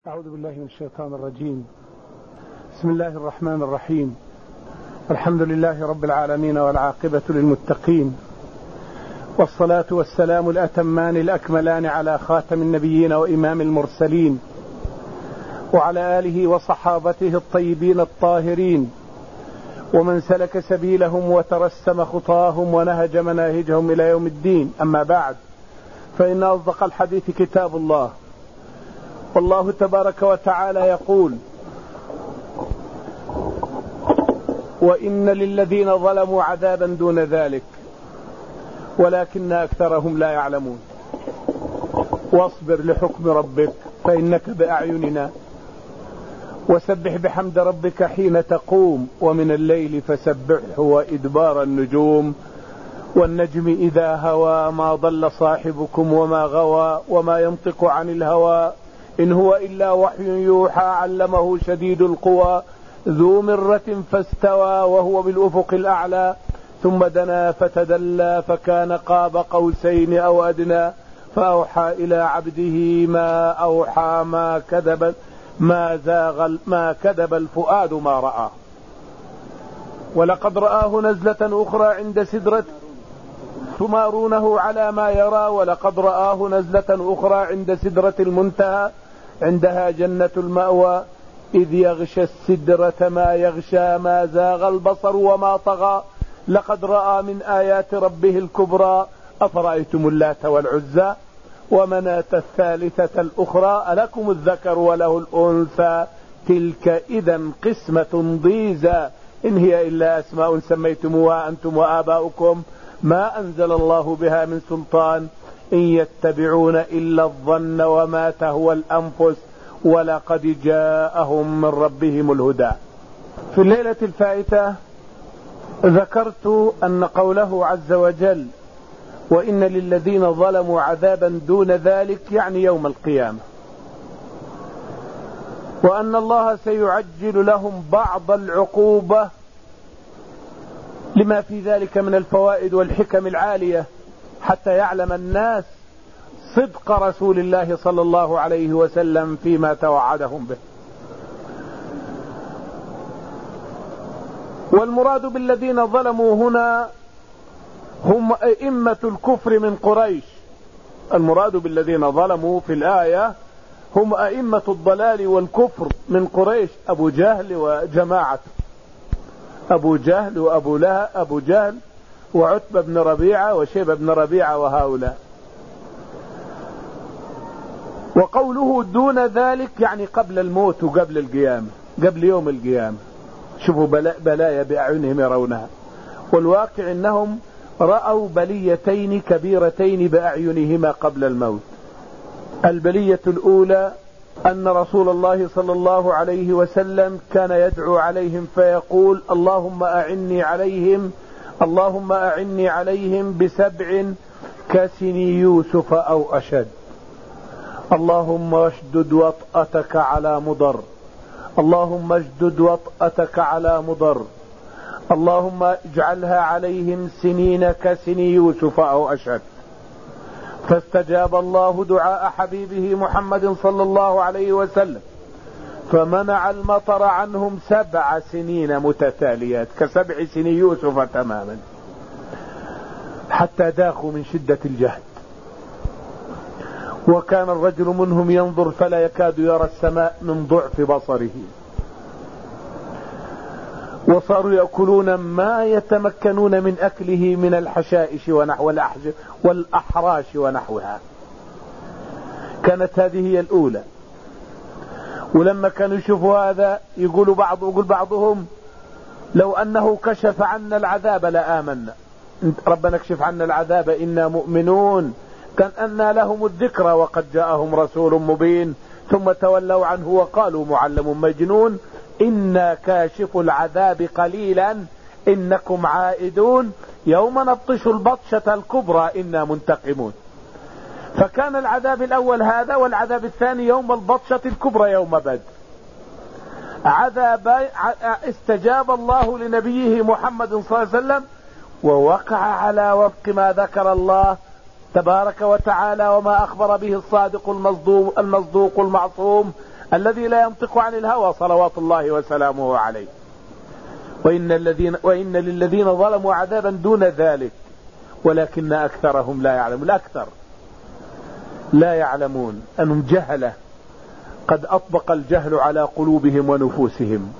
أعوذ بالله من الشيطان الرجيم. بسم الله الرحمن الرحيم. الحمد لله رب العالمين والعاقبة للمتقين، والصلاة والسلام الأتمان الأكملان على خاتم النبيين وإمام المرسلين، وعلى آله وصحابته الطيبين الطاهرين، ومن سلك سبيلهم وترسم خطاهم ونهج مناهجهم إلى يوم الدين. أما بعد، فإن أصدق الحديث كتاب الله، والله تبارك وتعالى يقول: وإن للذين ظلموا عذابا دون ذلك ولكن أكثرهم لا يعلمون. واصبر لحكم ربك فإنك بأعيننا، وسبح بحمد ربك حين تقوم، ومن الليل فسبحه وإدبار النجوم، والنجم إذا هوى ما ضل صاحبكم وما غوى، وما ينطق عن الهوى إن هو إلا وحي يوحى، علمه شديد القوى ذو مرة فاستوى وهو بالأفق الأعلى، ثم دنا فتدلى فكان قاب قوسين أو أدنى، فأوحى إلى عبده ما أوحى، ما كذب الفؤاد ما رأى. ولقد رآه نزلة أخرى عند سدرة تمارونه على ما يرى، ولقد رآه نزلة أخرى عند سدرة المنتهى عندها جنة المأوى، إذ يغشى السدرة ما يغشى، ما زاغ البصر وما طغى، لقد رأى من آيات ربه الكبرى، أفرأيتم اللات والعزى ومناة الثالثة الأخرى، ألكم الذكر وله الأنثى تلك إذا قسمة ضيزى، إن هي إلا أسماء سميتموها أنتم وآباؤكم ما أنزل الله بها من سلطان، إن يتبعون إلا الظن وما تهوى الأنفس ولقد جاءهم من ربهم الهدى. في الليلة الفائتة ذكرت أن قوله عز وجل: وإن للذين ظلموا عذابا دون ذلك، يعني يوم القيامة، وأن الله سيعجل لهم بعض العقوبة لما في ذلك من الفوائد والحكم العالية، حتى يعلم الناس صدق رسول الله صلى الله عليه وسلم فيما توعدهم به. والمراد بالذين ظلموا هنا هم أئمة الكفر من قريش. المراد بالذين ظلموا في الآية هم أئمة الضلال والكفر من قريش، أبو جهل وجماعته، أبو جهل وأبو لهب، أبو جهل وعتبة بن ربيعة وشيبة بن ربيعة وهؤلاء. وقوله دون ذلك يعني قبل الموت وقبل القيامة، قبل يوم القيامة. شوفوا بلايا بأعينهم يرونها، والواقع أنهم رأوا بليتين كبيرتين بأعينهما قبل الموت. البلية الأولى أن رسول الله صلى الله عليه وسلم كان يدعو عليهم فيقول: اللهم أعني عليهم بسبع كسني يوسف أو أشد، اللهم اشدد وطأتك على مضر، اللهم اشدد وطأتك على مضر، اللهم اجعلها عليهم سنين كسني يوسف أو أشد. فاستجاب الله دعاء حبيبه محمد صلى الله عليه وسلم، فمنع المطر عنهم 7 سنين متتاليات ك7 سنين يوسف تماما، حتى داخوا من شدة الجهد. وكان الرجل منهم ينظر فلا يكاد يرى السماء من ضعف بصره، وصاروا يأكلون ما يتمكنون من أكله من الحشائش والأحراش ونحوها. كانت هذه هي الأولى. ولما كانوا يشوفوا هذا يقول بعضهم: لو أنه كشف عنا العذاب لآمنا، ربنا اكشف عنا العذاب إنا مؤمنون. كان أن لهم الذكرى وقد جاءهم رسول مبين، ثم تولوا عنه وقالوا معلم مجنون، إنا كاشف العذاب قليلا إنكم عائدون، يوم نبطش البطشة الكبرى إنا منتقمون. فكان العذاب الأول هذا، والعذاب الثاني يوم البطشة الكبرى يوم بدر. استجاب الله لنبيه محمد صلى الله عليه وسلم، ووقع على وفق ما ذكر الله تبارك وتعالى وما أخبر به الصادق المصدوق المعصوم الذي لا ينطق عن الهوى صلوات الله وسلامه عليه. وإن للذين ظلموا عذابا دون ذلك ولكن أكثرهم لا يعلمون. الأكثر لا يعلمون، أنهم جهلة قد أطبق الجهل على قلوبهم ونفوسهم.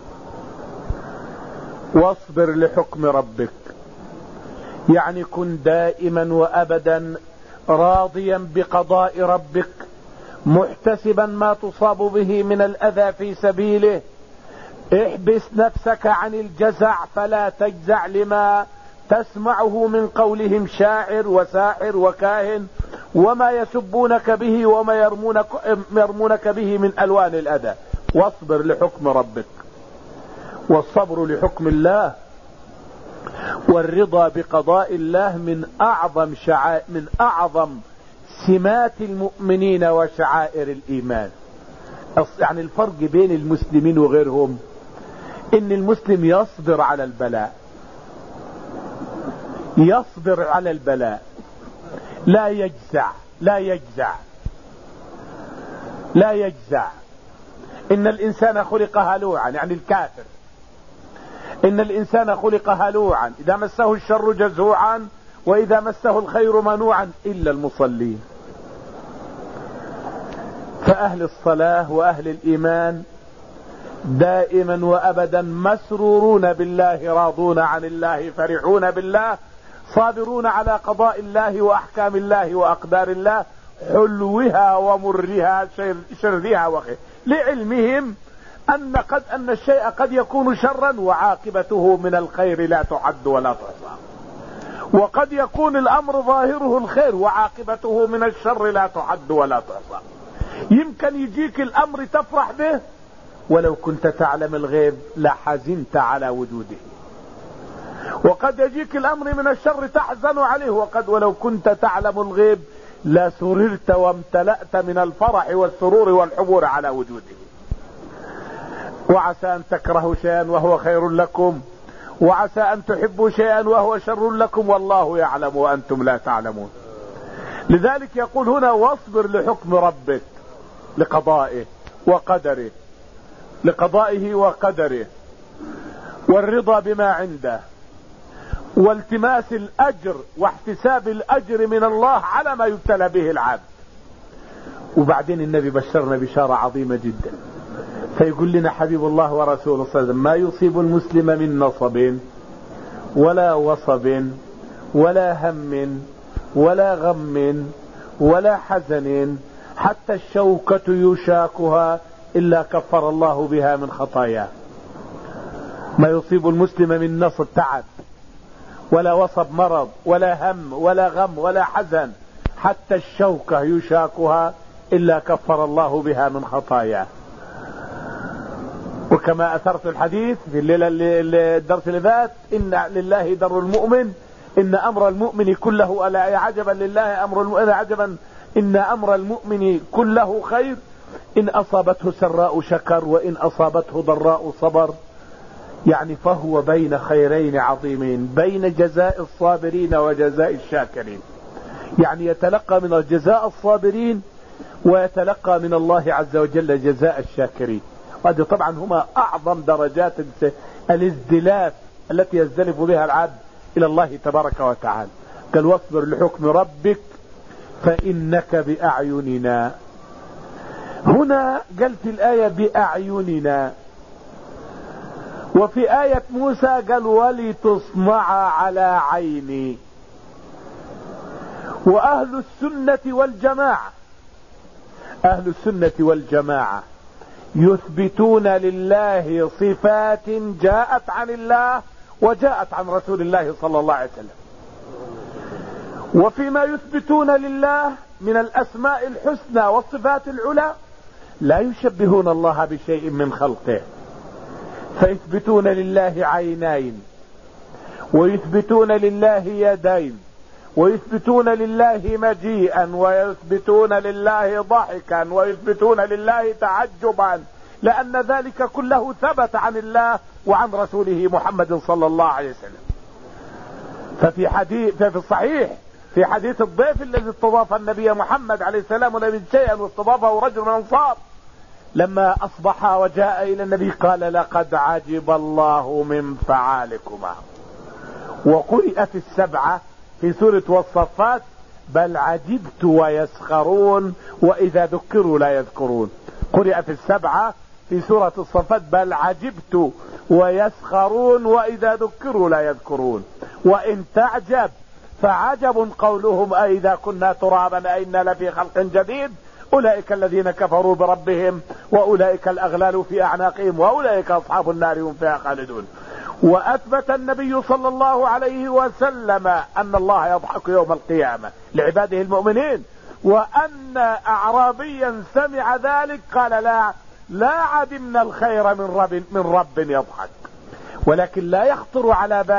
واصبر لحكم ربك، يعني كن دائما وأبدا راضيا بقضاء ربك، محتسبا ما تصاب به من الأذى في سبيله. احبس نفسك عن الجزع، فلا تجزع لما تسمعه من قولهم شاعر وساحر وكاهن، وما يسبونك به وما يرمونك به من ألوان الأذى. واصبر لحكم ربك. والصبر لحكم الله والرضا بقضاء الله من أعظم سمات المؤمنين وشعائر الإيمان. يعني الفرق بين المسلمين وغيرهم إن المسلم يصبر على البلاء، يصبر على البلاء، لا يجزع. إن الإنسان خلق هلوعا، يعني الكافر. إن الإنسان خلق هلوعا، إذا مسه الشر جزوعا وإذا مسه الخير منوعا إلا المصلين. فأهل الصلاة وأهل الإيمان دائما وأبدا مسرورون بالله، راضون عن الله، فرحون بالله، صابرون على قضاء الله وأحكام الله وأقدار الله، حلوها ومرها، شرها وخير، لعلمهم أن الشيء قد يكون شرا وعاقبته من الخير لا تعد ولا تحصى، وقد يكون الأمر ظاهره الخير وعاقبته من الشر لا تعد ولا تحصى. يمكن يجيك الأمر تفرح به، ولو كنت تعلم الغيب لحزنت على وجوده. وقد يجيك الأمر من الشر تحزن عليه، ولو كنت تعلم الغيب لسررت وامتلأت من الفرح والسرور والحبور على وجوده. وعسى أن تكرهوا شيئا وهو خير لكم، وعسى أن تحبوا شيئا وهو شر لكم، والله يعلم وأنتم لا تعلمون. لذلك يقول هنا واصبر لحكم ربك، لقضائه وقدره، لقضائه وقدره، والرضا بما عنده، والتماس الأجر واحتساب الأجر من الله على ما يبتلى به العبد. وبعدين النبي بشرنا بشارة عظيمة جدا، فيقول لنا حبيب الله ورسوله صلى الله عليه وسلم: ما يصيب المسلم من نصب ولا وصب ولا هم ولا غم ولا حزن حتى الشوكة يشاكها إلا كفر الله بها من خطاياه. ما يصيب المسلم من نصب، تعب، ولا وصب، مرض، ولا هم ولا غم ولا حزن، حتى الشوكة يشاكها إلا كفر الله بها من خطاياه. وكما أثرت الحديث في الليلة الدرس اللي فات: إن لله در المؤمن، إن أمر المؤمن كله، ألا عجبا لله أمر المؤمن عجبا، إن أمر المؤمن كله خير، إن أصابته سراء شكر وإن أصابته ضراء صبر. يعني فهو بين خيرين عظيمين، بين جزاء الصابرين وجزاء الشاكرين. يعني يتلقى من جزاء الصابرين ويتلقى من الله عز وجل جزاء الشاكرين. وهذه طبعا هما أعظم درجات الازدلاف التي يزدلف بها العبد إلى الله تبارك وتعالى. قال: واصبر لحكم ربك فإنك بأعيننا. هنا قال في الآية بأعيننا، وفي آية موسى قال: ولتصنع على عيني. وأهل السنة والجماعة، أهل السنة والجماعة يثبتون لله صفات جاءت عن الله وجاءت عن رسول الله صلى الله عليه وسلم. وفيما يثبتون لله من الأسماء الحسنى والصفات العلى لا يشبهون الله بشيء من خلقه، فيثبتون لله عينين، ويثبتون لله يدين، ويثبتون لله مجيئا، ويثبتون لله ضحكا، ويثبتون لله تعجبا، لأن ذلك كله ثبت عن الله وعن رسوله محمد صلى الله عليه وسلم. ففي الصحيح في حديث الضيف الذي استضاف النبي محمد عليه السلام ولم يجد شيئا واستضافه رجل من الأنصار، لما أصبح وجاء إلى النبي قال لقد عجب الله من فعالكما. وقرئت 7 في سورة والصفات بل عجبت ويسخرون وإذا ذكروا لا يذكرون. قرئت 7 في سورة الصفات بل عجبت ويسخرون وإذا ذكروا لا يذكرون. وإن تعجب فعجب قولهم أئذا كنا ترابا أئنا لفي خلق جديد أولئك الذين كفروا بربهم وأولئك الأغلال في أعناقهم وأولئك أصحاب النار هم فيها خالدون. وأثبت النبي صلى الله عليه وسلم أن الله يضحك يوم القيامة لعباده المؤمنين، وأن أعرابيا سمع ذلك قال لا عدمنا الخير من رب يضحك. ولكن لا يخطر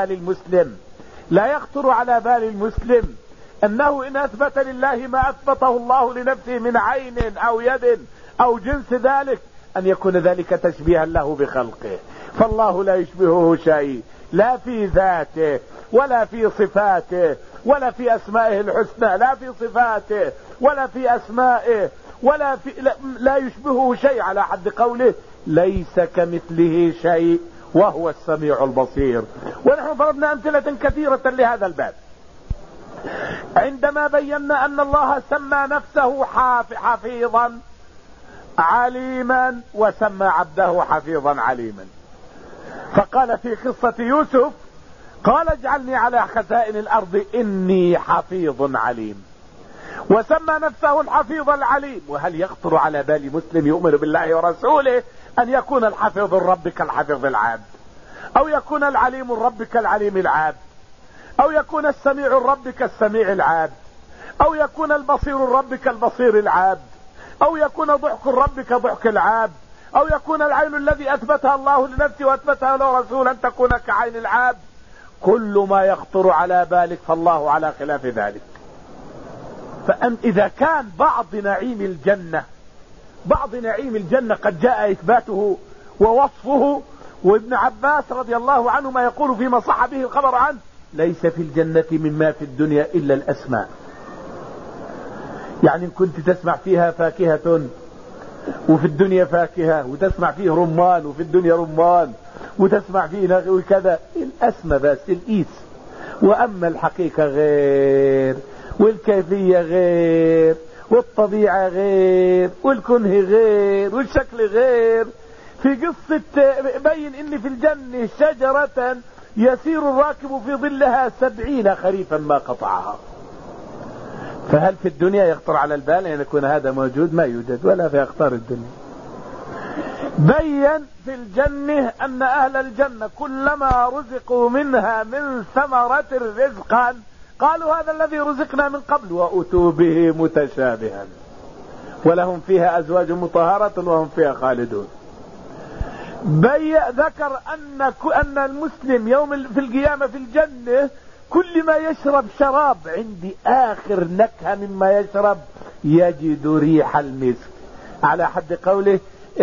على بال المسلم أنه إن أثبت لله ما أثبته الله لنفسه من عين أو يد أو جنس ذلك أن يكون ذلك تشبيها له بخلقه. فالله لا يشبهه شيء، لا في ذاته ولا في صفاته ولا في أسمائه الحسنى، لا في صفاته ولا في أسمائه لا يشبهه شيء، على حد قوله ليس كمثله شيء وهو السميع البصير. ونحن ضربنا أمثلة كثيرة لهذا الباب عندما بينا أن الله سمى نفسه حفيظا عليما وسمى عبده حفيظا عليما. فقال في قصة يوسف قال اجعلني على خزائن الأرض إني حفيظ عليم، وسمى نفسه الحفيظ العليم. وهل يخطر على بال مسلم يؤمن بالله ورسوله أن يكون الحفيظ الرب كالحفيظ العبد، أو يكون العليم الرب كالعليم العبد، أو يكون السميع الرب كالسميع العبد، أو يكون البصير الرب كالبصير العبد، أو يكون ضحك الرب كضحك العبد، أو يكون العين الذي أثبتها الله لنفسه وأثبتها له رسولا أن تكون كعين العبد. كل ما يخطر على بالك فالله على خلاف ذلك. فأن إذا كان بعض نعيم الجنة قد جاء إثباته ووصفه، وابن عباس رضي الله عنهما يقول فيما صح به الخبر عنه ليس في الجنة مما في الدنيا إلا الأسماء. يعني كنت تسمع فيها فاكهة وفي الدنيا فاكهة، وتسمع فيه رمان وفي الدنيا رمان، وتسمع فيه وكذا، الأسماء بس الإيس. وأما الحقيقة غير، والكيفية غير، والطبيعة غير، والكنه غير، والشكل غير. في قصة بين إن في الجنة شجرة يسير الراكب في ظلها 70 خريفا ما قطعها. فهل في الدنيا يخطر على البال أن يكون هذا موجود؟ ما يوجد ولا في أخطار الدنيا. بين في الجنة أن أهل الجنة كلما رزقوا منها من ثمرة رزقا قالوا هذا الذي رزقنا من قبل وأتوا به متشابها ولهم فيها أزواج مطهرة وهم فيها خالدون. ذكر أن المسلم يوم في القيامة في الجنة كل ما يشرب شراب عند آخر نكهة مما يشرب يجد ريح المسك، على حد قوله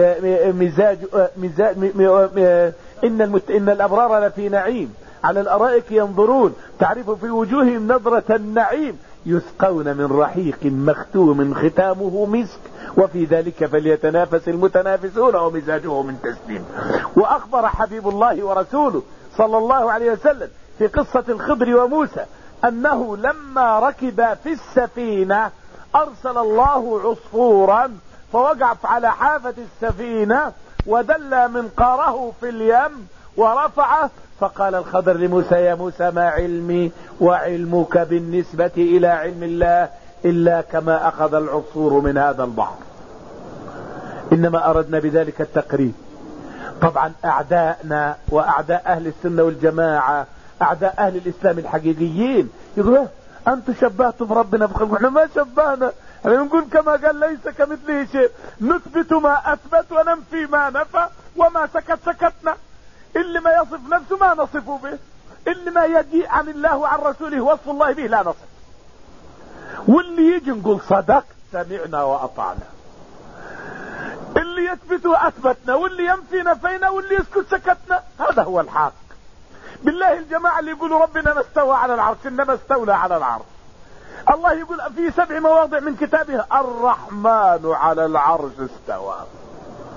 إن الأبرار لفي نعيم على الأرائك ينظرون تعرف في وجوههم نظرة النعيم يسقون من رحيق مختوم ختامه مسك وفي ذلك فليتنافس المتنافسون ومزاجه من تسنيم. وأخبر حبيب الله ورسوله صلى الله عليه وسلم في قصة الخضر وموسى أنه لما ركب في السفينة أرسل الله عصفورا فوقع على حافة السفينة ودل منقاره في اليم ورفعه، فقال الخضر لموسى يا موسى ما علمي وعلمك بالنسبة إلى علم الله إلا كما أخذ العصفور من هذا البحر. إنما أردنا بذلك التقريب. طبعا أعداءنا وأعداء أهل السنة والجماعة أعداء أهل الإسلام الحقيقيين يقولوا أنتم شبهتم بربنا في خلقه. احنا ما شبهنا، احنا نقول كما قال ليس كمثله شيء، نثبت ما أثبت وننفي ما نفى، وما سكتنا. اللي ما يصف نفسه ما نصفه به، اللي ما يجيء عن الله وعن رسوله وصف الله به لا نصف، واللي يجي نقول صدقت سمعنا وأطعنا، اللي يثبت أثبتنا، واللي ينفي نفينا، واللي يسكت سكتنا. هذا هو الحق. بالله الجماعة اللي يقولوا ربنا ما استوى على العرش، إنما استولى على العرش. الله يقول في 7 مواضع من كتابه الرحمن على العرش استوى.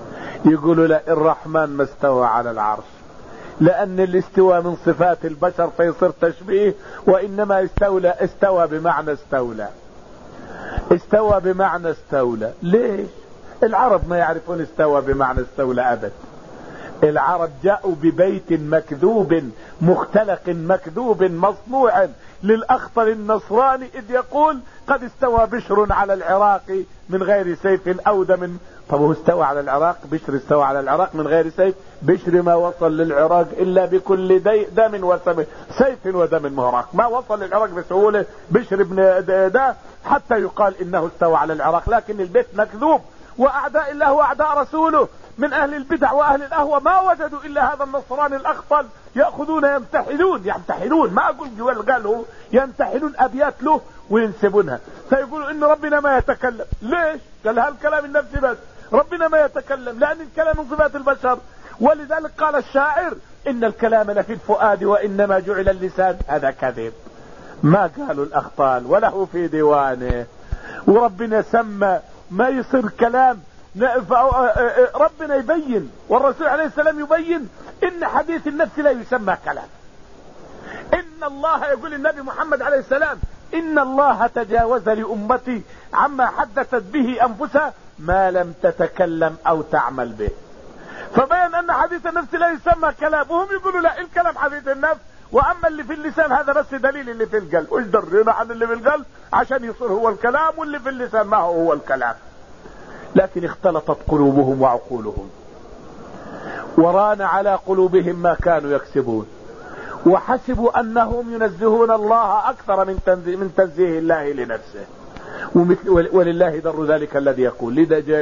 يقولوا لا، الرحمن ما استوى على العرش، لأن الاستواء من صفات البشر فيصير تشبيه، وإنما استوى بمعنى استولى. استوى بمعنى استولى. ليش؟ العرب ما يعرفون استوى بمعنى استولى أبدا. العرب جاءوا ببيت مكذوب مختلق مكذوب مصنوع للأخطر النصراني إذ يقول قد استوى بشر على العراق من غير سيف أو دم. طب هو استوى على العراق؟ بشر استوى على العراق من غير سيف؟ بشر ما وصل للعراق إلا بكل دم وسم، سيف ودم مهراق، ما وصل للعراق بسهولة بشر ابن ده حتى يقال إنه استوى على العراق. لكن البيت مكذوب، وأعداء الله وأعداء رسوله من أهل البدع وأهل الأهوى ما وجدوا إلا هذا النصراني الأخطل يأخذون يمتحنون ما أقول قالوا يمتحنون أبيات له وينسبونها، فيقولوا إن ربنا ما يتكلم. ليش؟ قال هالكلام النفسي بس، ربنا ما يتكلم لأن الكلام من صفات البشر. ولذلك قال الشاعر إن الكلام لفي الفؤاد وإنما جعل اللسان. هذا كذب، ما قالوا الأخطال وله في ديوانه. وربنا سمى ما يصير كلام، ربنا يبين والرسول عليه السلام يبين إن حديث النفس لا يسمى كلام. إن الله يقول النبي محمد عليه السلام إن الله تجاوز لأمتي عما حدثت به أنفسها ما لم تتكلم أو تعمل به. فبين أن حديث النفس لا يسمى كلام، وهم يقولوا لا الكلام حديث النفس، وأما اللي في اللسان هذا بس دليل اللي في القلب. وش درينا عن اللي في القلب عشان يصير هو الكلام، واللي في اللسان ما هو الكلام. لكن اختلطت قلوبهم وعقولهم، وران على قلوبهم ما كانوا يكسبون، وحسبوا أنهم ينزهون الله أكثر من تنزيه الله لنفسه. ولله در ذلك الذي يقول إذا جاء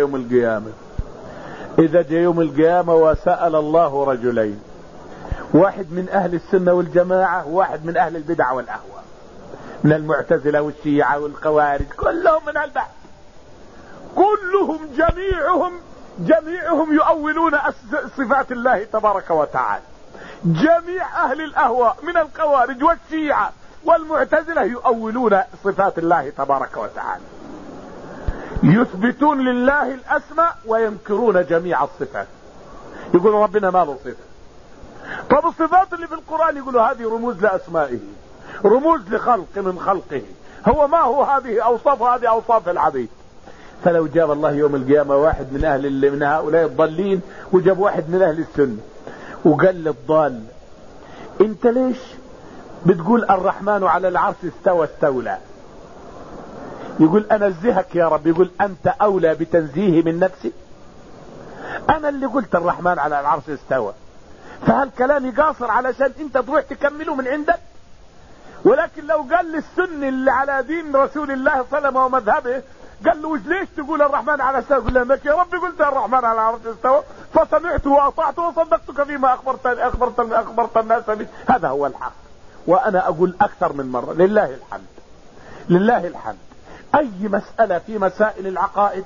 يوم القيامة وسأل الله رجلين، واحد من أهل السنة والجماعة وواحد من أهل البدع والأهواء، من المعتزلة والشيعة والخوارج، كلهم من البعث، كلهم جميعهم يؤولون صفات الله تبارك وتعالى. جميع أهل الأهواء من الخوارج والشيعة والمعتزلة يؤولون صفات الله تبارك وتعالى، يثبتون لله الأسماء وينكرون جميع الصفات. يقولوا ربنا ما له صفة. طب الصفات اللي في القرآن يقولوا هذه رموز لأسمائه، رموز لخلق من خلقه، هو ما هو هذه أوصاف العبيد. فلو جاب الله يوم القيامة واحد من هؤلاء الضالين وجاب واحد من أهل السنة وقال للضال انت ليش بتقول الرحمن على العرش استولى؟ يقول انزهك يا رب. يقول انت اولى بتنزيه من نفسي، انا اللي قلت الرحمن على العرش استوى، فهل كلامي قاصر علشان انت تروح تكمله من عندك؟ ولكن لو قال للسني اللي على دين رسول الله صلى الله عليه وسلم ومذهبه قال له ليش تقول الرحمن على استوى؟ يقول له انك يا رب قلت الرحمن على العرش استوى فسمعت واطعت وصدقتك فيما اخبرت الناس به. هذا هو الحق، وانا اقول اكثر من مرة لله الحمد. اي مسألة في مسائل العقائد،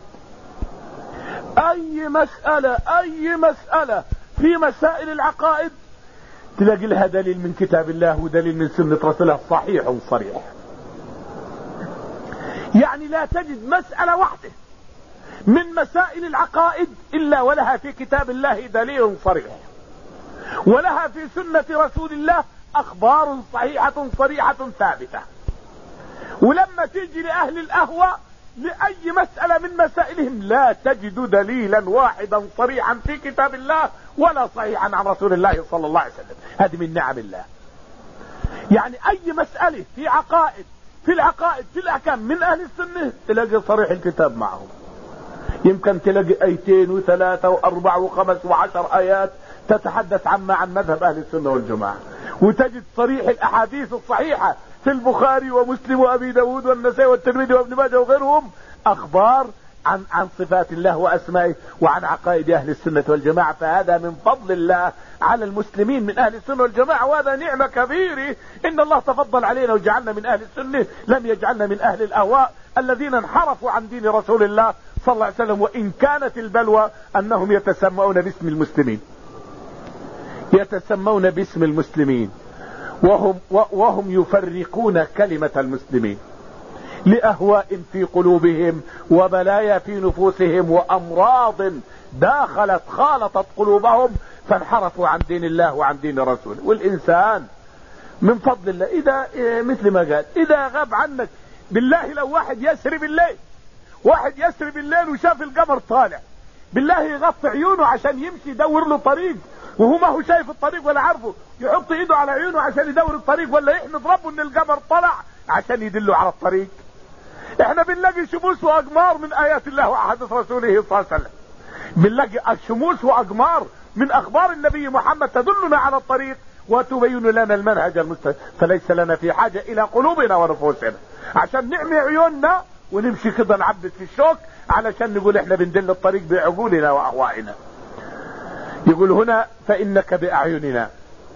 اي مسألة في مسائل العقائد تلاقي لها دليل من كتاب الله ودليل من سنة رسوله صحيح وصريح. يعني لا تجد مسألة واحدة من مسائل العقائد إلا ولها في كتاب الله دليل صريح، ولها في سنة رسول الله أخبار صحيحة صريحة ثابتة. ولما تيجي لأهل الأهواء لأي مسألة من مسائلهم لا تجد دليلا واحدا صريحا في كتاب الله ولا صحيحا عن رسول الله صلى الله عليه وسلم. هذه من نعم الله. يعني أي مسألة في عقائد في الأحكام من أهل السنة تلاقي صريح الكتاب معهم. يمكن تلاقي آيتين وثلاثة وأربع وخمس وعشر آيات تتحدث عن مذهب أهل السنة والجماعة، وتجد صريح الأحاديث الصحيحة في البخاري ومسلم وأبي داود والنسائي والترمذي وابن ماجه وغيرهم أخبار عن صفات الله وأسمائه وعن عقائد أهل السنة والجماعة. فهذا من فضل الله على المسلمين من أهل السنة والجماعة، وهذا نعمة كبيرة إن الله تفضل علينا وجعلنا من أهل السنة، لم يجعلنا من أهل الأهواء الذين انحرفوا عن دين رسول الله صلى الله عليه وسلم. وإن كانت البلوى أنهم يتسمون باسم المسلمين وهم يفرقون كلمة المسلمين لأهواء في قلوبهم وبلايا في نفوسهم وأمراض خالطت قلوبهم فانحرفوا عن دين الله وعن دين رسوله. والإنسان من فضل الله إذا مثل ما قال إذا غاب عنك بالله، لو واحد يسري بالليل وشاف القمر طالع، بالله يغطي عيونه عشان يمشي يدور له طريق وهو ما هو شايف الطريق ولا عارفه، يحط ايده على عيونه عشان يدور الطريق، ولا يحمد ربه ان القمر طلع عشان يدله على الطريق. احنا بنلاقي شموس واقمار من ايات الله واحاديث رسوله صلى الله عليه وسلم، بنلاقي شموس واقمار من اخبار النبي محمد تدلنا على الطريق وتبين لنا المنهج المستقيم. فليس لنا في حاجة الى قلوبنا ونفوسنا عشان نعمي عيوننا ونمشي كده نعبد في الشوك علشان نقول احنا بندل الطريق بعقولنا واهوائنا. يقول هنا فانك باعيننا.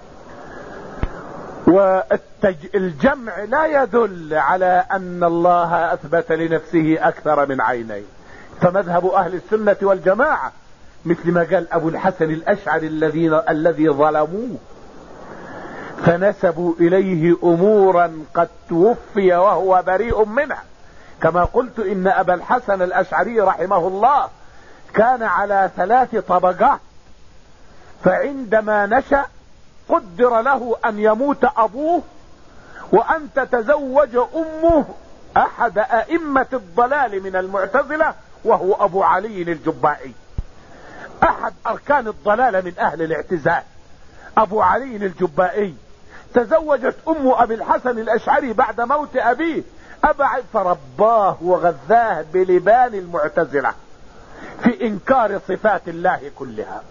والجمع لا يدل على ان الله اثبت لنفسه اكثر من عينين. فمذهب اهل السنة والجماعة مثل ما قال ابو الحسن الاشعري الذي ظلموه فنسبوا اليه امورا قد توفي وهو بريء منها. كما قلت ان ابا الحسن الاشعري رحمه الله كان على 3 طبقات، فعندما نشأ قدر له ان يموت ابوه وان تتزوج امه احد ائمة الضلال من المعتزلة وهو ابو علي الجبائي، احد اركان الضلال من اهل الاعتزال. ابو علي الجبائي تزوجت ام ابي الحسن الاشعري بعد موت ابيه فرباه وغذاه بلبان المعتزلة في انكار صفات الله كلها.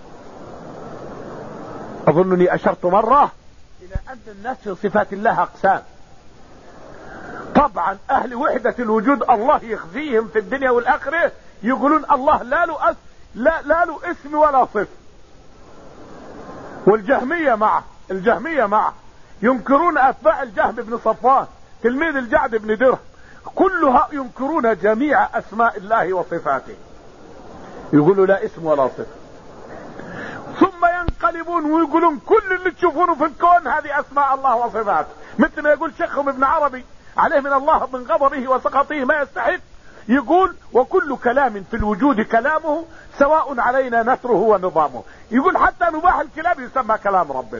اظنني اشرت مرة الى ان الناس في صفات الله اقسام. طبعا اهل وحدة الوجود الله يخزيهم في الدنيا والاخرة يقولون الله لا له اسم ولا صفة. والجهمية معه ينكرون اتباع الجهم بن صفوان تلميذ الجعد بن درهم، كلها ينكرون جميع اسماء الله وصفاته، يقولوا لا اسم ولا صفة. ثم ينقلبون ويقولون كل اللي تشوفونه في الكون هذه اسماء الله وصفاته، مثل ما يقول شيخهم ابن عربي عليه من الله من غضبه وسخطه ما يستحق، يقول وكل كلام في الوجود كلامه سواء علينا نثره ونظامه. يقول حتى نباح الكلاب يسمى كلام ربنا،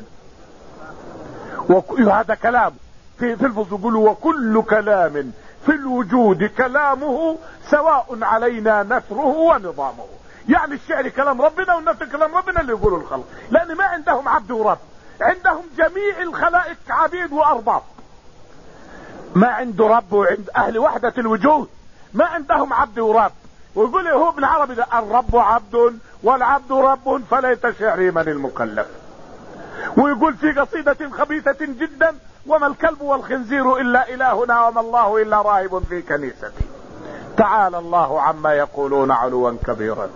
وهذا كلام في الفظ. يقولوا وكل كلام في الوجود كلامه سواء علينا نثره ونظامه. يعني الشعر كلام ربنا والنثر كلام ربنا اللي يقولوا الخلق، لان ما عندهم عبد ورب، عندهم جميع الخلائق عبيد وارباب. ما عنده رب، وعند اهل وحدة الوجود ما عندهم عبد ورب. ويقول هو ابن عربي الرب عبد والعبد رب فليت شعري من المكلف. ويقول في قصيدة خبيثة جدا وما الكلب والخنزير الا الهنا وما الله الا راهب في كنيستي. تعالى الله عما يقولون علوا كبيرا.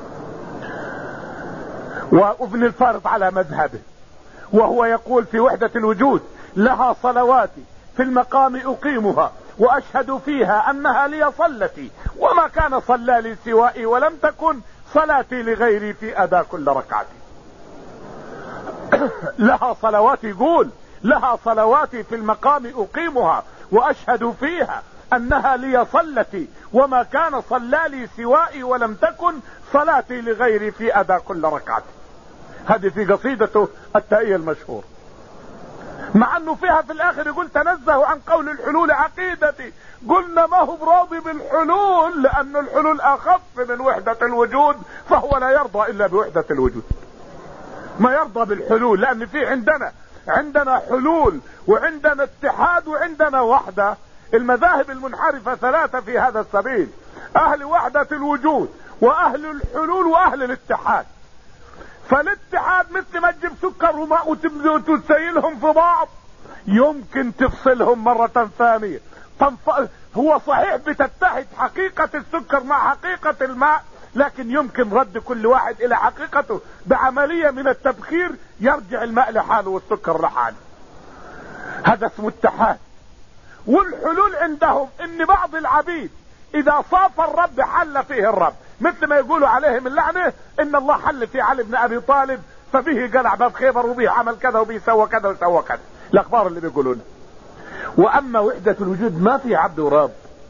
وابن الفارض على مذهبه وهو يقول في وحدة الوجود لها صلواتي في المقام اقيمها واشهد فيها انها لي صلتي وما كان صلى لي سوائي ولم تكن صلاتي لغيري في اداء كل ركعتي. لها صلواتي، يقول لها صلواتي في المقام اقيمها واشهد فيها انها لي صلتي وما كان صلى لي سوائي ولم تكن صلاتي لغيري في اداء كل ركعتي. هذه في قصيدته التائية المشهور، مع انه فيها في الاخر يقول تنزه عن قول الحلول عقيدتي. قلنا ما هو براضي بالحلول لان الحلول اخف من وحدة الوجود، فهو لا يرضى الا بوحدة الوجود، ما يرضى بالحلول، لان في عندنا حلول وعندنا اتحاد وعندنا وحدة. المذاهب المنحرفة 3 في هذا السبيل: اهل وحدة الوجود واهل الحلول واهل الاتحاد. فالاتحاد مثل ما تجيب سكر وماء وتسيلهم في بعض يمكن تفصلهم مرة ثانية. هو صحيح بتتحد حقيقة السكر مع حقيقة الماء، لكن يمكن رد كل واحد الى حقيقته بعملية من التبخير يرجع الماء لحاله والسكر لحاله. هذا اسمه اتحاد. والحلول عندهم ان بعض العبيد اذا صاف الرب حل فيه الرب، مثل ما يقولوا عليهم اللعنة ان الله حل في علي بن ابي طالب فبه قلع باب خيبر وبه عمل كذا وبه سوى كذا وسوى كذا، الاخبار اللي بيقولونها. واما وحدة الوجود ما في عبد ورب،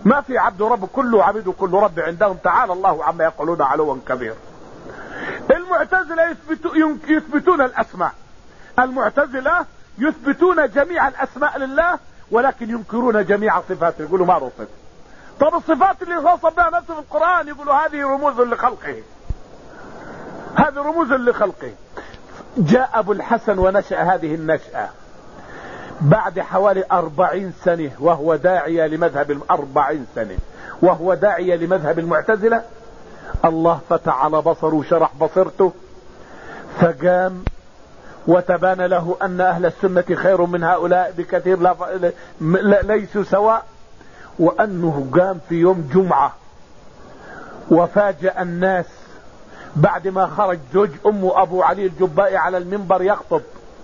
ما في عبد رب، كله عبيد وكل رب عندهم، تعالى الله عما يقولون علوا كبير. المعتزلة يثبتون الأسماء، المعتزلة يثبتون جميع الأسماء لله ولكن ينكرون جميع صفاته، يقولوا ما رصف. طب الصفات اللي وصف بها نفسه في القرآن يقولوا هذه رموز لخلقه، هذه رموز لخلقه. جاء أبو الحسن ونشأ هذه النشأة بعد حوالي 40 سنة وهو داعية لمذهب 40 سنة وهو داعية لمذهب المعتزلة. الله فتح على بصره وشرح بصرته، فقام وتبان له أن أهل السنة خير من هؤلاء بكثير، ليسوا سواء. وأنه قام في يوم جمعة وفاجأ الناس بعد ما خرج زوج أمه أبو علي الجبائي على المنبر يخطب،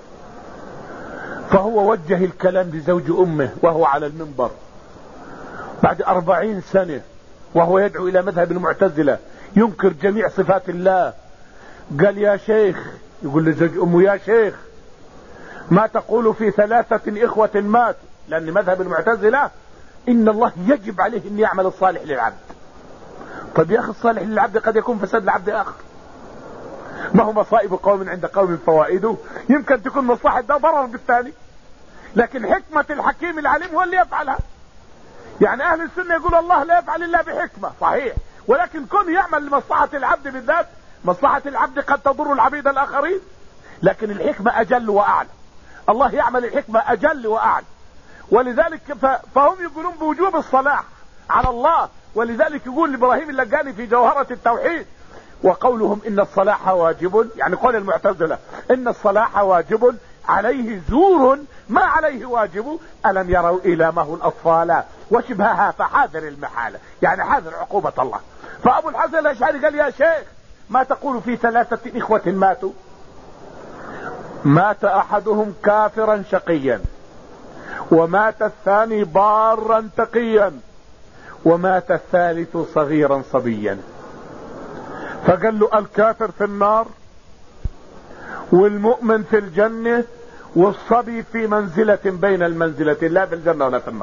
فهو وجه الكلام لزوج أمه وهو على المنبر بعد 40 سنة وهو يدعو إلى مذهب المعتزلة ينكر جميع صفات الله. قال يا شيخ، يقول لزوج أمه يا شيخ ما تقول في 3 إخوة ماتوا؟ لأن مذهب المعتزلة إن الله يجب عليه أن يعمل الصالح للعبد. طيب يا أخي الصالح للعبد قد يكون فساد لعبد آخر، ما هو مصائب قوم عند قوم فوائده، يمكن تكون مصلحة ده ضرر بالثاني، لكن حكمة الحكيم العليم هو اللي يفعلها. يعني أهل السنة يقول الله لا يفعل إلا بحكمة، صحيح، ولكن كون يعمل لمصلحة العبد بالذات، مصلحة العبد قد تضر العبيد الآخرين، لكن الحكمة أجل وأعلى، الله يعمل الحكمة أجل وأعلى. ولذلك فهم يقولون بوجوب الصلاح على الله، ولذلك يقول إبراهيم اللقاني في جوهرة التوحيد وقولهم إن الصلاح واجب، يعني قول المعتزلة إن الصلاح واجب عليه زور ما عليه واجب، ألم يروا إلى ما هو الأطفال وشبهها فحاذر المحالة، يعني حاذر عقوبة الله. فأبو الحسن الأشعري قال يا شيخ ما تقول في 3 إخوة ماتوا؟ مات أحدهم كافرا شقيا، ومات الثاني بارا تقيا، ومات الثالث صغيرا صبيا. فقال له الكافر في النار والمؤمن في الجنة والصبي في منزلة بين المنزلتين، لا في الجنة ولا في النار.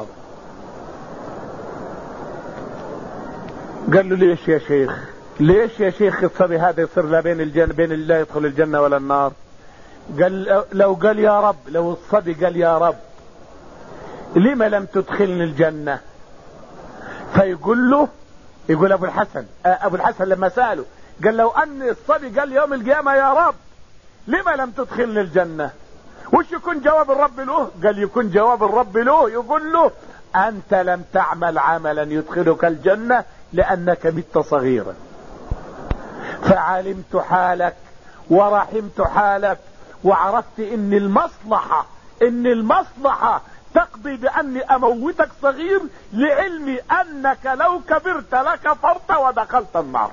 قال له ليش يا شيخ، ليش يا شيخ الصبي هذا يصير لا بين الجنة، بين لا يدخل الجنة ولا النار؟ قال لو قال يا رب، لو الصبي قال يا رب لما لم تدخلني الجنة، فيقول له، يقول ابو الحسن لما سأله قال لو ان الصبي قال يوم القيامة يا رب لما لم تدخلني الجنة، وش يكون جواب الرب له؟ قال يكون جواب الرب له يقول له انت لم تعمل عملا يدخلك الجنة لانك مت صغيرا، فعلمت حالك ورحمت حالك وعرفت ان المصلحة تقضي باني اموتك صغير، لعلمي انك لو كبرت لكفرت ودخلت النار،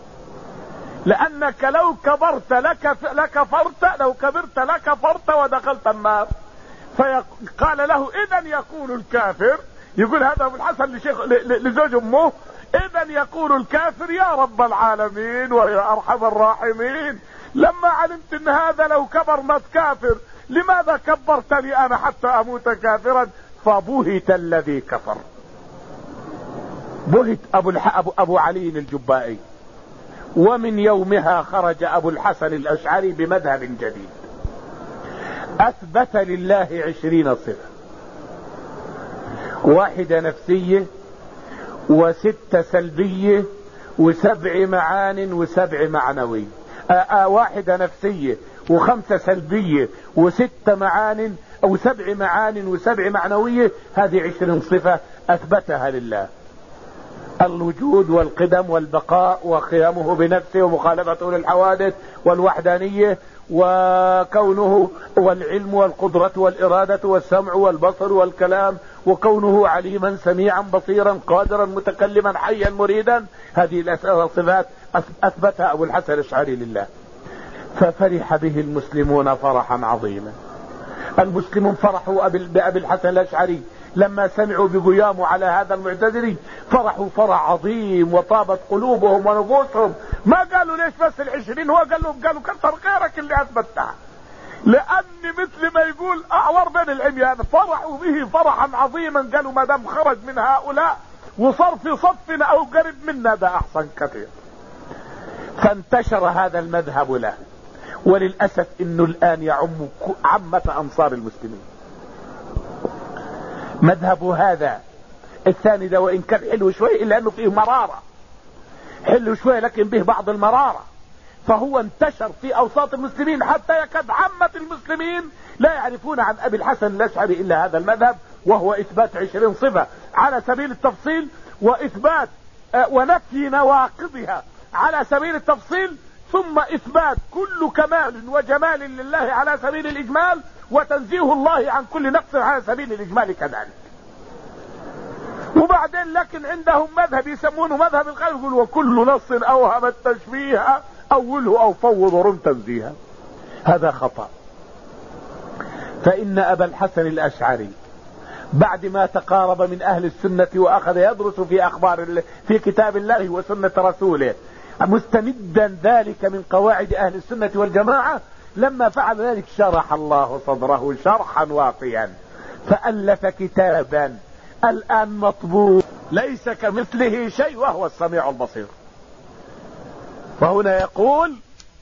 لانك لو كبرت لو كبرت لكفرت ودخلت النار. فقال له اذا يقول الكافر، يقول هذا ابو الحسن لزوج امه، اذا يقول الكافر يا رب العالمين ويا ارحم الراحمين، لما علمت ان هذا لو كبر مات كافر لماذا كبرتني انا حتى اموت كافرا؟ فبهت الذي كفر. بهت ابو علي الجبائي. ومن يومها خرج ابو الحسن الاشعري بمذهب جديد اثبت لله 20 صفة، 1 نفسية و6 سلبية و7 معان و7 معنوية، 1 نفسية و5 سلبية و6 معان او 7 معان و7 معنوية، هذه 20 صفة اثبتها لله: الوجود والقدم والبقاء وقيامه بنفسه ومخالفته للحوادث والوحدانية وكونه والعلم والقدرة والإرادة والسمع والبصر والكلام وكونه عليما سميعا بصيرا قادرا متكلما حيا مريدا. هذه الصفات أثبتها أبو الحسن الأشعري لله، ففرح به المسلمون فرحا عظيما. المسلمون فرحوا بأبي الحسن الأشعري لما سمعوا بقيامه على هذا المعتزلي، فرحوا فرح عظيم وطابت قلوبهم ونفوسهم. ما قالوا ليش بس 20، هو قالوا كثر غيرك اللي اثبتها، لان مثل ما يقول اعور بين العميان، فرحوا به فرحا عظيما. قالوا ما دام خرج من هؤلاء وصار في صفنا او قرب منا ده احسن كثير. فانتشر هذا المذهب له، وللأسف انه الان يعم عامة انصار المسلمين. مذهب هذا الثاني ده وان كان حلو شوي الا انه فيه مرارة، حلو شوي لكن به بعض المرارة، فهو انتشر في اوساط المسلمين حتى يكاد عامة المسلمين لا يعرفون عن ابي الحسن الاشعري الا هذا المذهب، وهو اثبات 20 صفة على سبيل التفصيل، واثبات ونفي نواقضها على سبيل التفصيل، ثم اثبات كل كمال وجمال لله على سبيل الاجمال، وتنزيه الله عن كل نقص على سبيل الاجمال كذلك. وبعدين لكن عندهم مذهب يسمونه مذهب الخالق، يقول وكل نص اوهم التشبيه اوله او فوض ورم تنزيها. هذا خطأ. فان ابا الحسن الاشعري بعد ما تقارب من اهل السنة واخذ يدرس في كتاب الله وسنة رسوله مستمدا ذلك من قواعد اهل السنة والجماعة، لما فعل ذلك شرح الله صدره شرحا واقيا، فألف كتابا الآن مطبوع ليس كمثله شيء وهو السميع البصير. وهنا يقول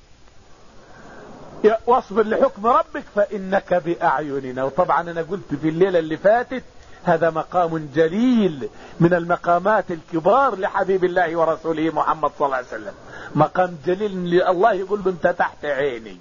واصبر لحكم ربك فإنك بأعيننا. وطبعا أنا قلت في الليلة اللي فاتت هذا مقام جليل من المقامات الكبار لحبيب الله ورسوله محمد صلى الله عليه وسلم، مقام جليل الله يقول له انت تحت عيني،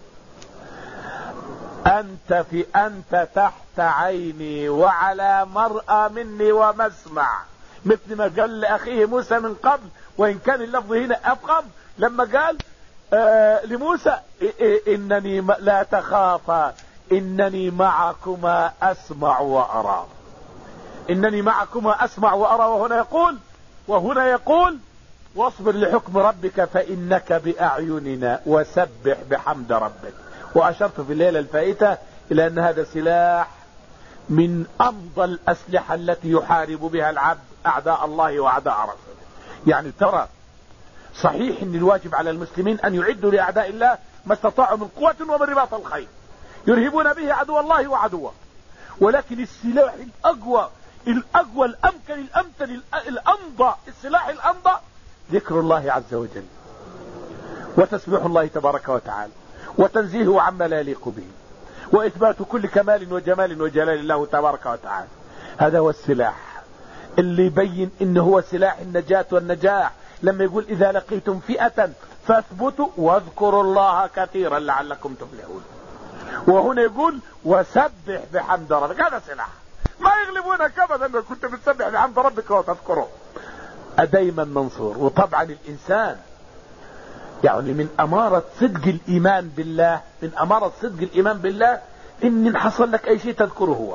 انت تحت عيني وعلى مرأى مني ومسمع، مثل ما قال لأخيه موسى من قبل، وإن كان اللفظ هنا أفخم لما قال لموسى إنني لا تخافا إنني معكما أسمع وأرى، إنني معكما أسمع وأرى. وهنا يقول واصبر لحكم ربك فإنك بأعيننا وسبح بحمد ربك. وأشرت في الليلة الفائتة إلى أن هذا سلاح من أمضى الأسلحة التي يحارب بها العبد أعداء الله وأعداء رسوله. يعني ترى صحيح أن الواجب على المسلمين أن يعدوا لأعداء الله ما استطاعوا من قوة ومن رباط الخيل يرهبون به عدو الله وعدوه، ولكن السلاح الأقوى الأمكن الأمثل الأمضى، السلاح الأمضى ذكر الله عز وجل وتسبيح الله تبارك وتعالى وتنزيهه عما لا يليق به وإثبات كل كمال وجمال وجلال الله تبارك وتعالى. هذا هو السلاح اللي يبين إنه هو سلاح النجاة والنجاح، لما يقول إذا لقيتم فئة فاثبتوا واذكروا الله كثيرا لعلكم تفلحون. وهنا يقول وسبح بحمد ربك، هذا سلاح ما يغلبونك أبدا إذا كنت بتسبح بحمد ربك وتذكره، دايما منصور. وطبعا الإنسان يعني من أمارة صدق الإيمان بالله، من أمارة صدق الإيمان بالله إن حصل لك أي شيء تذكره هو،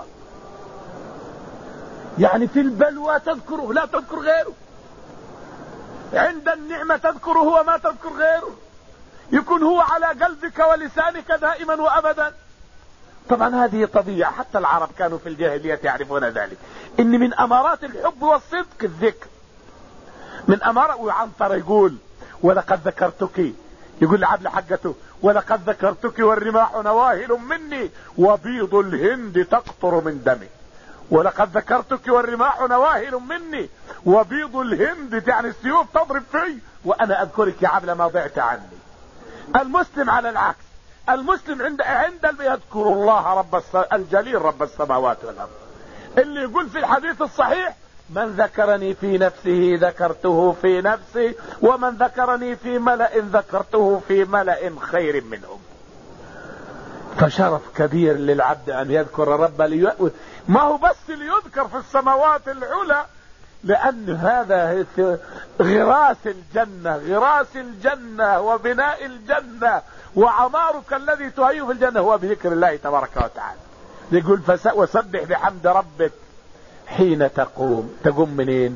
يعني في البلوى تذكره لا تذكر غيره، عند النعمة تذكره هو ما تذكر غيره، يكون هو على قلبك ولسانك دائما وأبدا. طبعا هذه طبيعة، حتى العرب كانوا في الجاهلية يعرفون ذلك، إن من أمارات الحب والصدق الذكر، من أمارة. وعنتر يقول ولقد ذكرتك، يقول لعبد حقته ولقد ذكرتك والرماح نواهل مني وبيض الهند تقطر من دمي. ولقد ذكرتك والرماح نواهل مني وبيض الهند، يعني السيوف تضرب في، وأنا أذكرك يا عبد ما ضعت عني. المسلم على العكس، المسلم عند يذكر الله الجليل رب السماوات والأرض، اللي يقول في الحديث الصحيح من ذكرني في نفسه ذكرته في نفسي ومن ذكرني في ملأ ذكرته في ملأ خير منهم. فشرف كبير للعبد أن يذكر رب ما هو بس ليذكر في السماوات العلى، لأن هذا غراس الجنة، غراس الجنة وبناء الجنة وعمارك الذي تهيئ في الجنة هو بذكر الله تبارك وتعالى. يقول وسبح بحمد ربك حين تقوم منين؟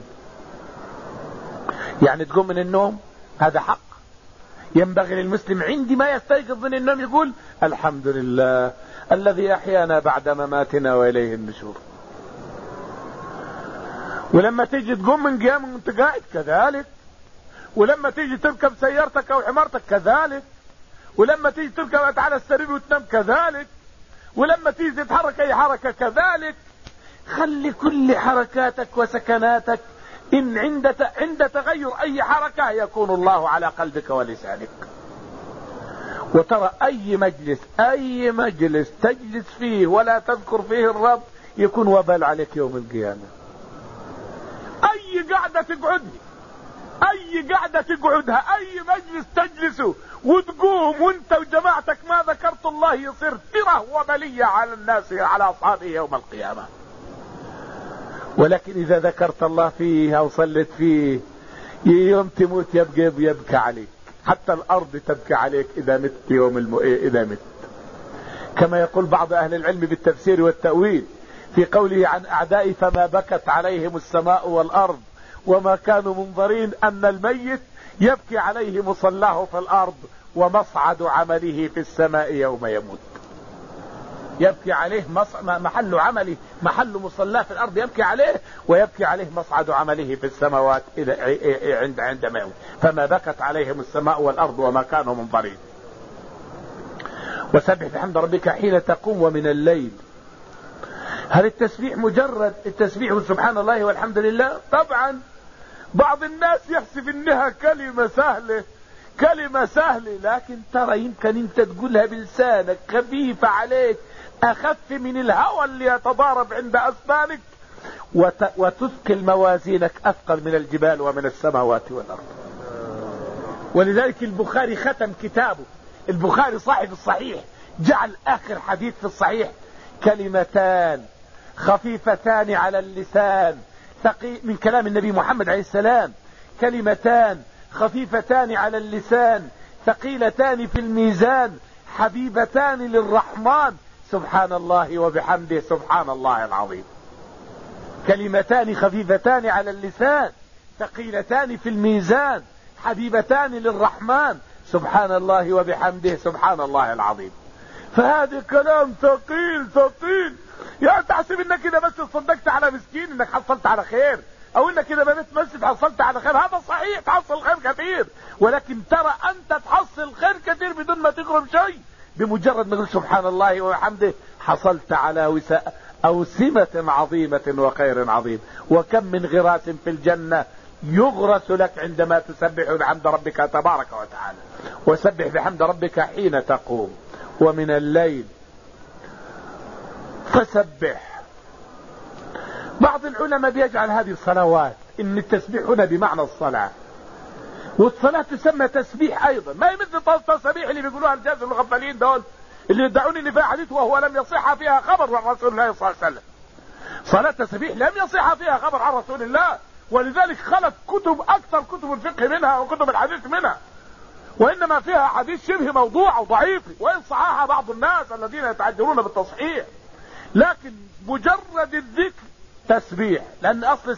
يعني تقوم من النوم، هذا حق ينبغي للمسلم عندما يستيقظ من النوم يقول الحمد لله الذي أحيانا بعد مماتنا وإليه النشور. ولما تيجي تقوم من قيام وانت قاعد كذلك، ولما تيجي تركب سيارتك أو حمارتك كذلك، ولما تيجي تركب على السرير وتنام كذلك، ولما تيجي تتحرك أي حركة كذلك. خلي كل حركاتك وسكناتك إن عند تغير أي حركة يكون الله على قلبك ولسانك. وترى أي مجلس تجلس فيه ولا تذكر فيه الرب يكون وبال عليك يوم القيامة. أي قعدة تقعدها، أي مجلس تجلسه وتقوم وانت وجماعتك ما ذكرت الله يصير تره وبلية على الناس على أصحابه يوم القيامة. ولكن إذا ذكرت الله فيه أو صلت فيه يوم تموت يبكى عليك، حتى الأرض تبكي عليك إذا مت إذا مت. كما يقول بعض أهل العلم بالتفسير والتأويل في قوله عن أعدائي فما بكت عليهم السماء والأرض وما كانوا منظرين، أن الميت يبكي عليه مصلاه في الأرض ومصعد عمله في السماء يوم يموت. يبكي عليه محل عمله، محل مصلاه في الأرض يبكي عليه، ويبكي عليه مصعد عمله في السماوات عندما يموت. فما بكت عليهم السماء والأرض وما كانوا منظرين. وسبح بحمد ربك حين تقوم ومن الليل. هل التسبيح مجرد التسبيح سبحان الله والحمد لله؟ طبعا بعض الناس يحسب انها كلمة سهلة، لكن ترى يمكن انت تقولها بلسانك خفيفة عليك، اخف من الهوى اللي يتضارب عند اسنانك، وتثقل موازينك اثقل من الجبال ومن السماوات والارض. ولذلك البخاري ختم كتابه، البخاري صاحب الصحيح، جعل اخر حديث في الصحيح كلمتان خفيفتان على اللسان من كلام النبي محمد عليه السلام، كلمتان خفيفتان على اللسان ثقيلتان في الميزان حبيبتان للرحمن سبحان الله وبحمده سبحان الله العظيم. كلمتان خفيفتان على اللسان ثقيلتان في الميزان حبيبتان للرحمن سبحان الله وبحمده سبحان الله العظيم. فهذا كلام ثقيل. يعني تحسب انك اذا بس صدقت على مسكين انك حصلت على خير، او انك اذا بنيت مسجد حصلت على خير. هذا صحيح، تحصل خير كثير، ولكن ترى انت تحصل خير كثير بدون ما تقرب شيء. بمجرد ما تقول سبحان الله وبحمده حصلت على أوسمة عظيمة وخير عظيم. وكم من غراس في الجنة يغرس لك عندما تسبح بحمد ربك تبارك وتعالى. وسبح بحمد ربك حين تقوم ومن الليل فسبح. بعض العلماء بيجعل هذه الصلوات ان التسبيح هنا بمعنى الصلاة، والصلاة تسمى تسبيح ايضا، ما هي مثل التسبيح اللي بيقولوها الجاز الغفالين دول اللي يدعون ان فيها حديث وهو لم يصح فيها خبر عن رسول الله صلى الله عليه وسلم. صلاة تسبيح لم يصح فيها خبر عن رسول الله، ولذلك خلت اكثر كتب الفقه منها وكتب الحديث منها، وانما فيها حديث شبه موضوع وضعيف، وان صححها بعض الناس الذين يتعجلون بالتصحيح. لكن مجرد الذكر تسبيح، لان اصل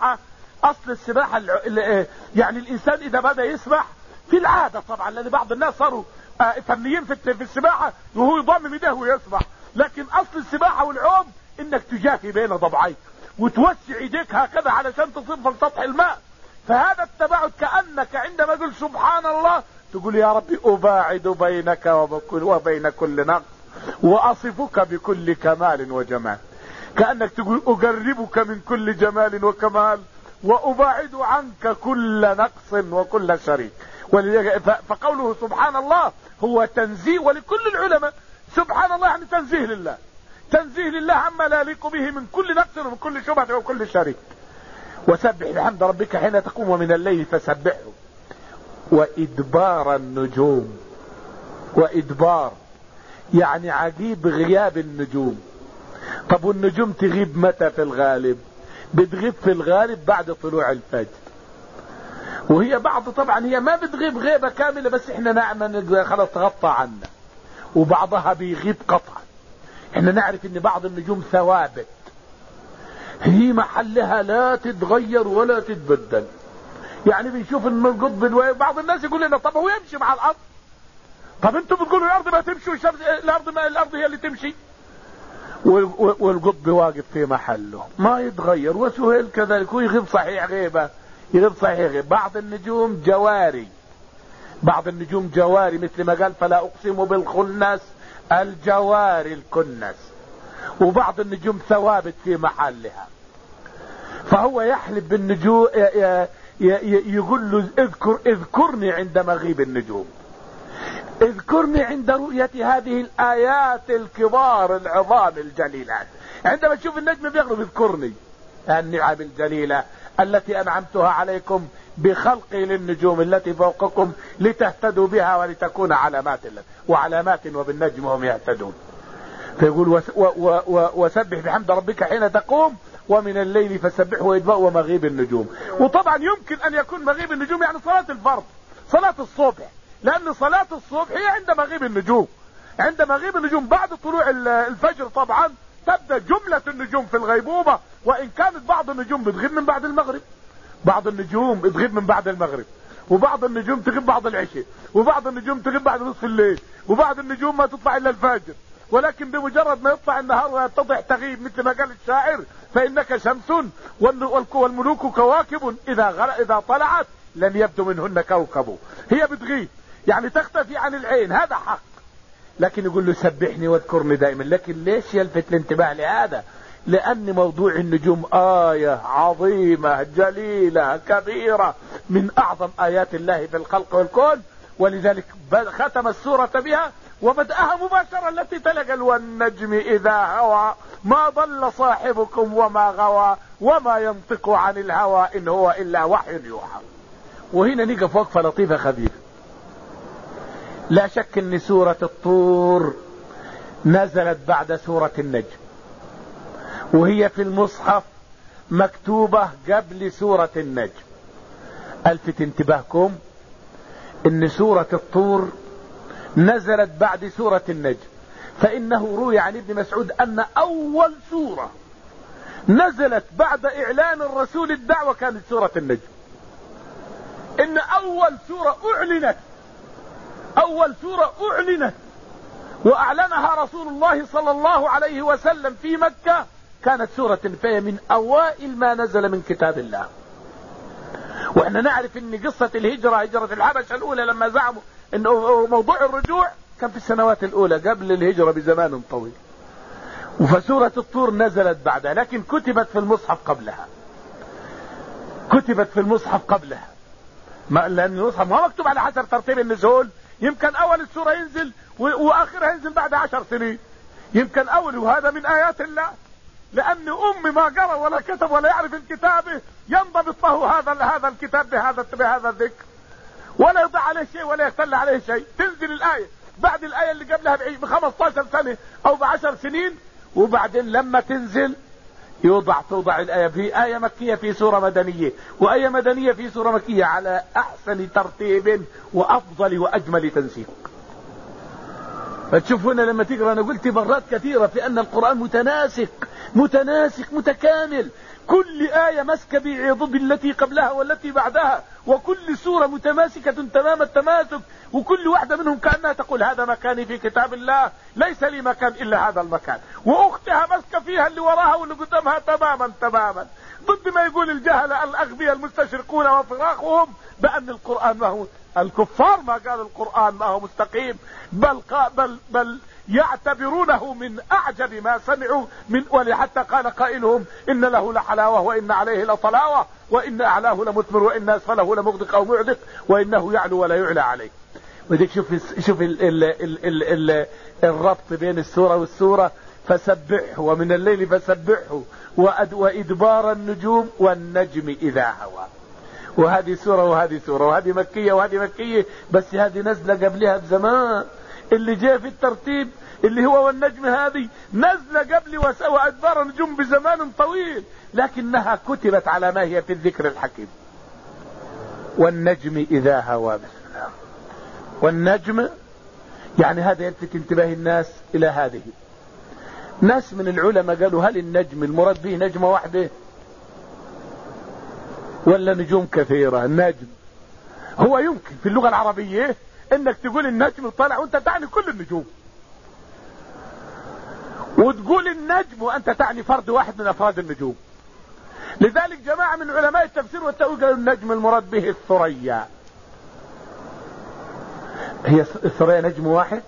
السباحة يعني الانسان اذا بدأ يسبح في العادة طبعا، لان بعض الناس صاروا فنيين في السباحة وهو يضمم يديه ويسبح، لكن اصل السباحة والعوم انك تجافي بين ضبعيك وتوسع يديك هكذا علشان تصير في سطح الماء. فهذا التباعد كأنك عندما تقول سبحان الله تقول يا ربي أباعد بينك وبين كل نقص وأصفك بكل كمال وجمال. كأنك تقول أقربك من كل جمال وكمال وأباعد عنك كل نقص وكل شريك. فقوله سبحان الله هو تنزيه، ولكل العلماء سبحان الله يعني تنزيه لله عما لا يليق به من كل نقص ومن كل شبهة وكل شريك. وسبح بحمد ربك حين تقوم ومن الليل فسبحه وإدبار النجوم. وإدبار يعني عجيب غياب النجوم. طب والنجوم تغيب متى في الغالب؟ بتغيب في الغالب بعد طلوع الفجر، وهي بعض طبعا هي ما بتغيب غيبة كاملة، بس احنا نعمل خلاص تغطى عنا، وبعضها بيغيب قطعا. احنا نعرف ان بعض النجوم ثوابت هي محلها لا تتغير ولا تتبدل. يعني بنشوف ان القطب بعض الناس يقول لنا طب هو يمشي مع الارض، طب انتم بتقولوا الارض ما تمشي والشمس الارض هي اللي تمشي، والقطب واقف في محله ما يتغير. وسهيل كذلك هو يغيب صحيح غيبة، يغيب صحيح غيبة. بعض النجوم جواري مثل ما قال فلا اقسم بالخنس الجوار الكنس. وبعض النجوم ثوابت في محلها. فهو يحلب بالنجوم، يقول له اذكرني عند مغيب النجوم، اذكرني عند رؤية هذه الآيات الكبار العظام الجليلات. عندما تشوف النجم بيغرب اذكرني النعم الجليلة التي أنعمتها عليكم بخلقي للنجوم التي فوقكم لتهتدوا بها ولتكون وعلامات وبالنجم هم يهتدون. فيقول وسبح بحمد ربك حين تقوم ومن الليل فسبحه ومغيب النجوم. وطبعا يمكن أن يكون مغيب النجوم يعني صلاة الفرض، صلاة الصبح، لأن صلاة الصبح هي عند مغيب النجوم. عند مغيب النجوم بعد طلوع الفجر طبعا تبدأ جملة النجوم في الغيبوبة، وإن كانت بعض النجوم بتغيب من بعد المغرب، بعض النجوم بتغيب من بعد المغرب، وبعض النجوم تغيب بعد العشاء، وبعض النجوم تغيب بعد نصف الليل، وبعض النجوم ما تطلع إلا الفجر. ولكن بمجرد ما يطلع النهار ويتضح تغيب، مثل ما قال الشاعر فإنك شمس والملوك كواكب إذا طلعت لم يبدو منهن كوكب. هي بتغيب يعني تختفي عن العين، هذا حق. لكن يقول له سبحني واذكرني دائما. لكن ليش يلفت الانتباه لهذا؟ لأن موضوع النجوم آية عظيمة جليلة كبيرة من أعظم آيات الله في الخلق والكون، ولذلك ختم السورة بها وبدأها مباشرة التي تلقى والنجم إذا هوى ما ضل صاحبكم وما غوى وما ينطق عن الهوى إن هو إلا وحي يوحى. وهنا نقف وقفة لطيفة خفيفة. لا شك ان سورة الطور نزلت بعد سورة النجم، وهي في المصحف مكتوبة قبل سورة النجم. الفت انتباهكم ان سورة الطور نزلت بعد سورة النجم، فانه روي عن ابن مسعود ان اول سورة نزلت بعد اعلان الرسول الدعوة كانت سورة النجم. ان اول سورة اعلنت واعلنها رسول الله صلى الله عليه وسلم في مكة كانت سورة فهي من اوائل ما نزل من كتاب الله. واحنا نعرف ان قصة الهجرة، هجرة الحبشة الاولى لما زعموا انه موضوع الرجوع كان في السنوات الاولى قبل الهجرة بزمان طويل. فسورة الطور نزلت بعدها، لكن كتبت في المصحف قبلها. لان المصحف ما مكتوب على حسب ترتيب النزول. يمكن اول السورة ينزل واخرها ينزل بعد 10 سنين، يمكن اول. وهذا من ايات الله، لان ما قرأ ولا كتب ولا يعرف الكتابه ينضبط له هذا الكتاب بهذا الذكر، ولا يضع عليه شيء ولا يختل عليه شيء. تنزل الآية بعد الآية اللي قبلها ب15 سنة او ب10 سنين، وبعدين لما تنزل توضع الآية في آية مكية في سورة مدنية، وآية مدنية في سورة مكية، على أحسن ترتيب وأفضل وأجمل تنسيق. فتشوف هنا لما تقرأ، أنا قلت مرات كثيرة في أن القرآن متناسق متكامل، كل آية مسك بعضد التي قبلها والتي بعدها، وكل سورة متماسكة تمام التماسك، وكل واحدة منهم كأنها تقول هذا مكاني في كتاب الله، ليس لي مكان إلا هذا المكان، وأختها مسك فيها اللي وراها واللي قدامها تماما، ضد ما يقول الجهلة الأغبياء المستشرقون وفراخهم بأن القرآن ما هو. الكفار ما قال القرآن ما هو مستقيم، بل يعتبرونه من أعجب ما سمعوا ولحتى قال قائلهم إن له لحلاوة وإن عليه لطلاوة وإن أعلاه لمثمر وإن أسفله لمغدق أو معدق وإنه يعلو ولا يعلى عليه. وديك شوف الربط بين السورة والسورة. فسبحه ومن الليل فسبحه وإدبار النجوم والنجم إذا هوى. وهذه سورة وهذه سورة، وهذه مكية وهذه مكية، بس هذه نزلة قبلها بزمان. اللي جاء في الترتيب اللي هو والنجم هذه نزلة قبل وأدبار النجوم بزمان طويل، لكنها كتبت على ما هي في الذكر الحكيم. والنجم إذا هوى. والنجم يعني هذا يلفت انتباه الناس إلى هذه. ناس من العلماء قالوا هل النجم المراد به نجمة واحدة ولا نجوم كثيرة؟ النجم هو يمكن في اللغة العربية انك تقول النجم طالع وانت تعني كل النجوم، وتقول النجم وانت تعني فرد واحد من افراد النجوم. لذلك جماعة من علماء التفسير والتأويل قالوا النجم المراد به الثريا. هي الثريا نجم واحد؟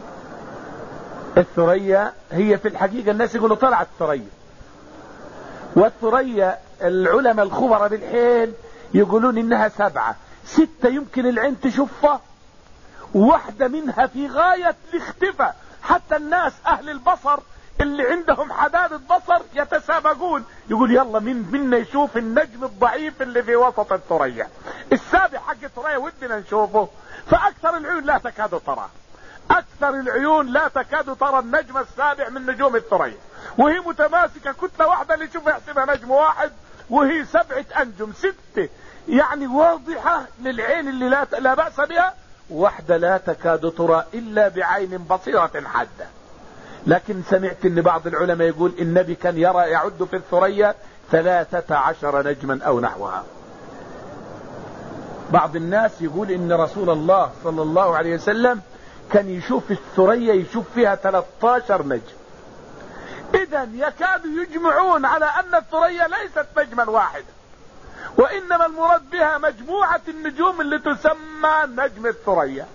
الثريا هي في الحقيقة الناس يقولوا طلعت ثريا، والثريا العلماء الخبراء بالحيل يقولون انها 7. 6 يمكن العين تشوفها، واحدة منها في غاية الاختفاء، حتى الناس اهل البصر اللي عندهم حدادة بصر يتسابقون، يقول يلا منا يشوف النجم الضعيف اللي في وسط الثريا. 7 حق الثريا ودنا نشوفه. فاكثر العيون لا تكاد ترى، اكثر العيون لا تكاد ترى النجم 7 من نجوم الثريا، وهي متماسكة كتلة واحدة، اللي يشوفها يحسبها نجم واحد، وهي 7 انجم. 6 يعني واضحة للعين اللي لا بأس بها، واحدة لا تكاد ترى الا بعين بصيرة حادة. لكن سمعت ان بعض العلماء يقول النبي كان يعد في الثريا 13 نجما او نحوها. بعض الناس يقول ان رسول الله صلى الله عليه وسلم كان يشوف الثريا يشوف فيها 13 نجم. اذا يكاد يجمعون على ان الثريا ليست نجما واحدا، وانما المراد بها مجموعة النجوم اللي تسمى نجم الثريا.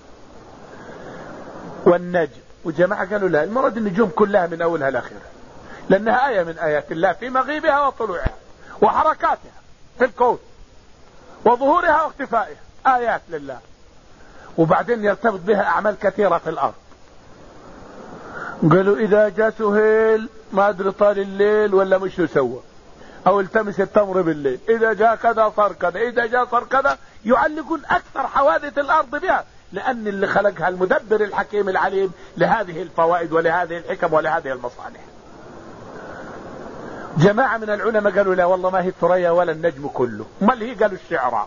والنجم وجماعة قالوا لا، المراد النجوم كلها من اولها لاخرها، لانها آية من آيات الله في مغيبها وطلوعها وحركاتها في الكون وظهورها واختفائها، آيات لله. وبعدين يرتبط بها اعمال كثيرة في الارض. قالوا اذا جاء سهيل ما ادري طال الليل ولا مش يسوى، او التمس التمر بالليل، اذا جاء كذا صار كذا، اذا جاء صار كذا. يعلقون اكثر حوادث الارض بها، لان اللي خلقها المدبر الحكيم العليم لهذه الفوائد ولهذه الحكم ولهذه المصالح. جماعة من العلماء قالوا لا والله ما هي الثريا ولا النجم كله، امال هي قالوا الشعرى.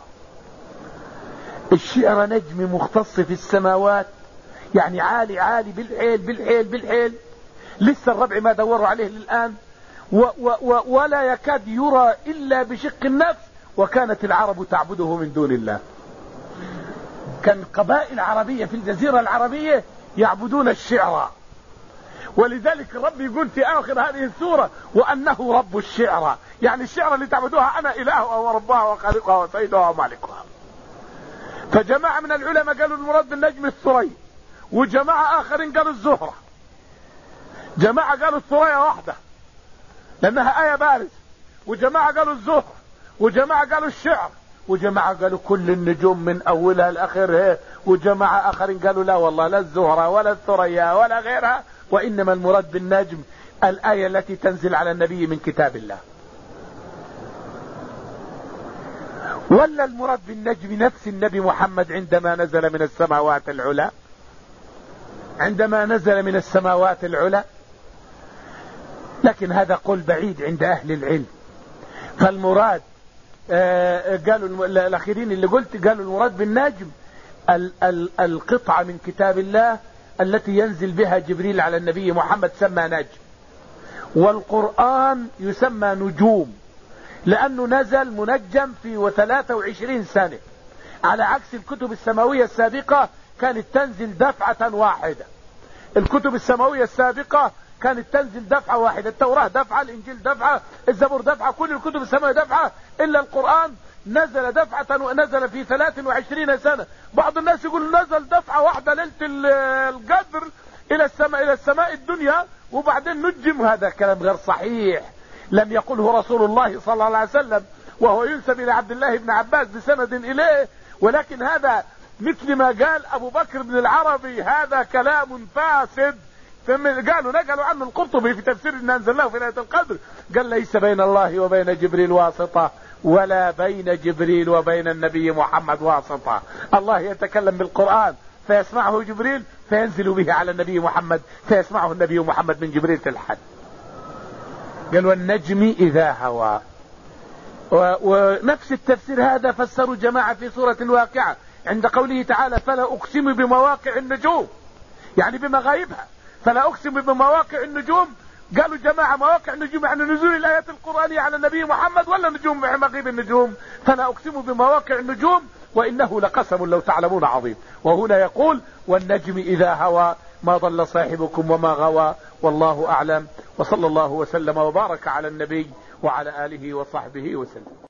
الشعرى نجم مختص في السماوات، يعني عالي عالي بالحيل بالحيل بالحيل، لسه الربع ما دوروا عليه للآن، ولا يكاد يرى إلا بشق النفس. وكانت العرب تعبده من دون الله، كان قبائل عربية في الجزيرة العربية يعبدون الشعرى، ولذلك الرب يقول في آخر هذه السورة وأنه رب الشعرى، يعني الشعرى اللي تعبدوها أنا إلهها وربها وخالقها وسيدها ومالكها. فجماعة من العلماء قالوا المراد بالنجم الثريا، وجماعة آخرين قالوا الزهرة، جماعة قالوا الثريا واحدة لأنها آية بارزة، وجماعة قالوا الزهرة، وجماعة قالوا الشعر، وجماعة قالوا كل النجوم من أولها لآخرها، وجماعة آخرين قالوا لا والله لا الزهرة ولا الثريا ولا غيرها، وإنما المراد بالنجم الآية التي تنزل على النبي من كتاب الله. ولا المراد بالنجم نفس النبي محمد عندما نزل من السماوات العلى، عندما نزل من السماوات العلى. لكن هذا قول بعيد عند أهل العلم. فالمراد قالوا الأخيرين اللي قلت قالوا المراد بالنجم القطعة من كتاب الله التي ينزل بها جبريل على النبي محمد سمى نجم. والقرآن يسمى نجوم لأنه نزل منجم في 23 سنة، على عكس الكتب السماوية السابقة كانت تنزل دفعة واحدة. الكتب السماوية السابقة كانت تنزل دفعة واحدة، التوراة دفعة، الإنجيل دفعة، الزبور دفعة، كل الكتب السماوية دفعة، إلا القرآن نزل دفعة ونزل في 23 سنة. بعض الناس يقول نزل دفعة واحدة ليلة القدر إلى السماء الدنيا وبعدين نجم. هذا كلام غير صحيح، لم يقله رسول الله صلى الله عليه وسلم، وهو ينسب إلى عبد الله بن عباس بسند إليه، ولكن هذا مثل ما قال أبو بكر بن العربي هذا كلام فاسد. نقلوا عنه القرطبي في تفسير إن أنزلناه في ليلة القدر، قال ليس بين الله وبين جبريل واسطة، ولا بين جبريل وبين النبي محمد واسطة. الله يتكلم بالقرآن فيسمعه جبريل فينزل به على النبي محمد فيسمعه النبي محمد من جبريل في الحد. قال والنجم إذا هوى. ونفس التفسير هذا فسروا جماعة في سورة الواقعة عند قوله تعالى فلا أقسم بمواقع النجوم، يعني بمغايبها. فلا أقسم بمواقع النجوم، قالوا جماعة مواقع النجوم يعني نزول الآيات القرآنية على النبي محمد ولا نجوم مغيب النجوم. فلا أقسم بمواقع النجوم وإنه لقسم لو تعلمون عظيم. وهنا يقول والنجم إذا هوى ما ضل صاحبكم وما غوى والله أعلم. وصلى الله وسلم وبارك على النبي وعلى آله وصحبه وسلم.